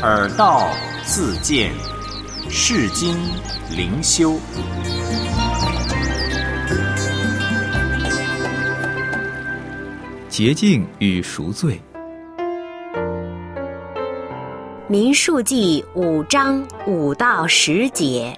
耳道自见，世经灵修。 洁净与赎罪。 民数记5章5到10节。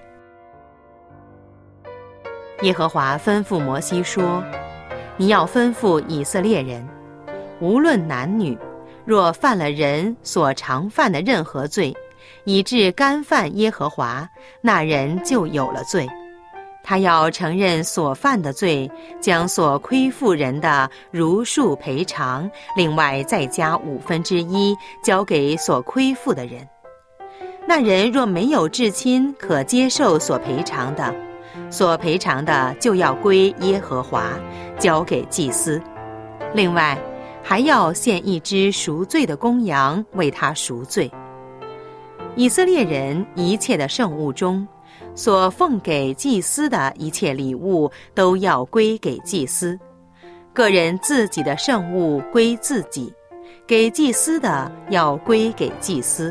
耶和华吩咐摩西说：你要吩咐以色列人，无论男女，若犯了人所常犯的任何罪，以致干犯耶和华，那人就有了罪。他要承认所犯的罪，将所亏负人的如数赔偿，另外再加1/5交给所亏负的人。那人若没有至亲可接受所赔偿的，所赔偿的就要归耶和华，交给祭司。另外还要献一只赎罪的公羊为他赎罪。以色列人一切的圣物中，所奉给祭司的一切礼物都要归给祭司，个人自己的圣物归自己，给祭司的要归给祭司。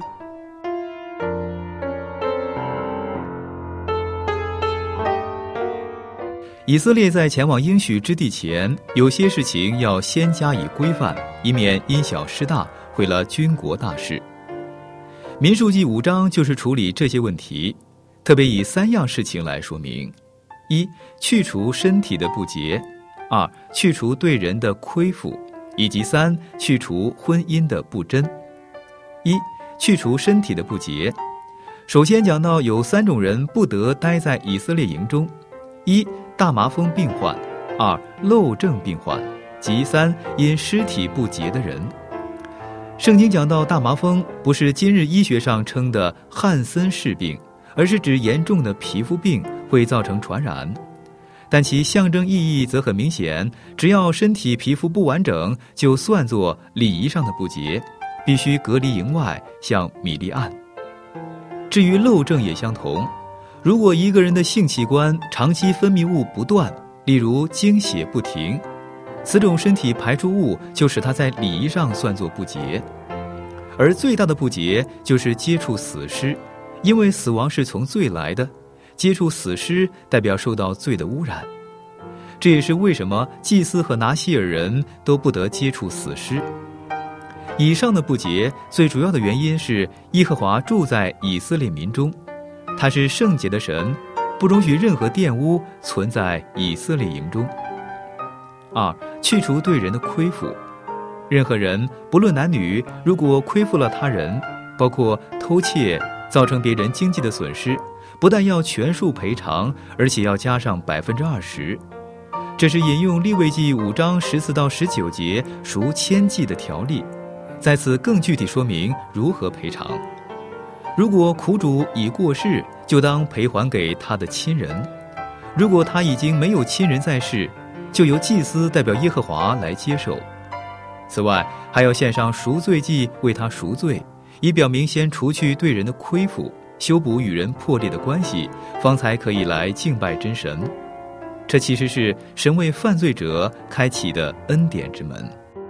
以色列在前往应许之地前，有些事情要先加以规范，以免因小失大，毁了军国大事。民数记5章就是处理这些问题，特别以3样事情来说明：一、去除身体的不洁；二、去除对人的亏负；以及3、去除婚姻的不贞。一、去除身体的不洁。首先讲到有3种人不得待在以色列营中：一、大麻风病患；二、漏症病患；及3、因尸体不洁的人。圣经讲到大麻风，不是今日医学上称的汉森氏病，而是指严重的皮肤病，会造成传染。但其象征意义则很明显，只要身体皮肤不完整，就算作礼仪上的不洁，必须隔离营外，像米利暗。至于漏症也相同，如果一个人的性器官长期分泌物不断，例如经血不停，此种身体排出物就使他在礼仪上算作不洁。而最大的不洁就是接触死尸，因为死亡是从罪来的，接触死尸代表受到罪的污染。这也是为什么祭司和拿西尔人都不得接触死尸。以上的不洁最主要的原因是耶和华住在以色列民中，他是圣洁的神，不容许任何玷污存在以色列营中。二、去除对人的亏负。任何人不论男女，如果亏负了他人，包括偷窃，造成别人经济的损失，不但要全数赔偿，而且要加上20%。这是引用利未记5章14到19节赎千计的条例，在此更具体说明如何赔偿。如果苦主已过世，就当赔还给他的亲人；如果他已经没有亲人在世，就由祭司代表耶和华来接受。此外，还要献上赎罪祭为他赎罪，以表明先除去对人的亏负，修补与人破裂的关系，方才可以来敬拜真神。这其实是神为犯罪者开启的恩典之门。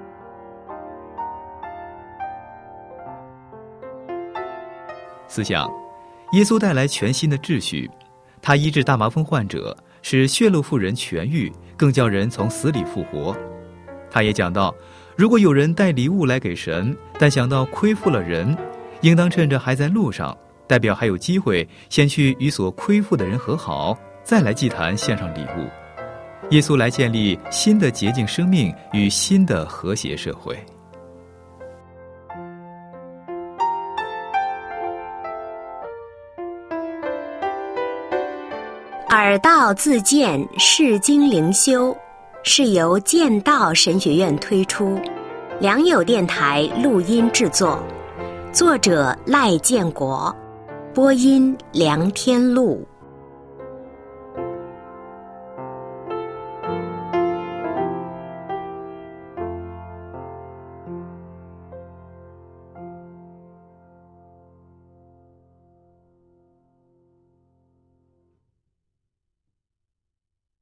思想，耶稣带来全新的秩序，他医治大麻风患者，使血漏妇人痊愈，更叫人从死里复活。他也讲到，如果有人带礼物来给神，但想到亏负了人，应当趁着还在路上，代表还有机会，先去与所亏负的人和好，再来祭坛献上礼物。耶稣来建立新的洁净生命与新的和谐社会。 耳道自见，世经灵修，是由剑道神学院推出，良友电台录音制作，作者赖建国，播音梁天禄。